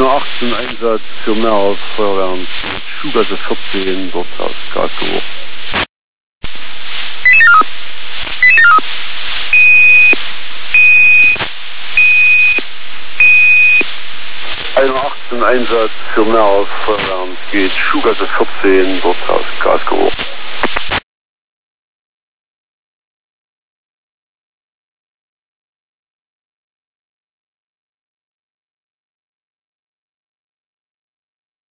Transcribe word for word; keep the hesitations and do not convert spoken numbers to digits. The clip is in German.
achtzehn Einsatz für mehr als Feuerwehren. Schuhgasse vierzehn, dort aus Gas geworfen. achtzehn Einsatz für mehr als Feuerwehren. Geht Schuhgasse vierzehn, dort aus Gas geworfen.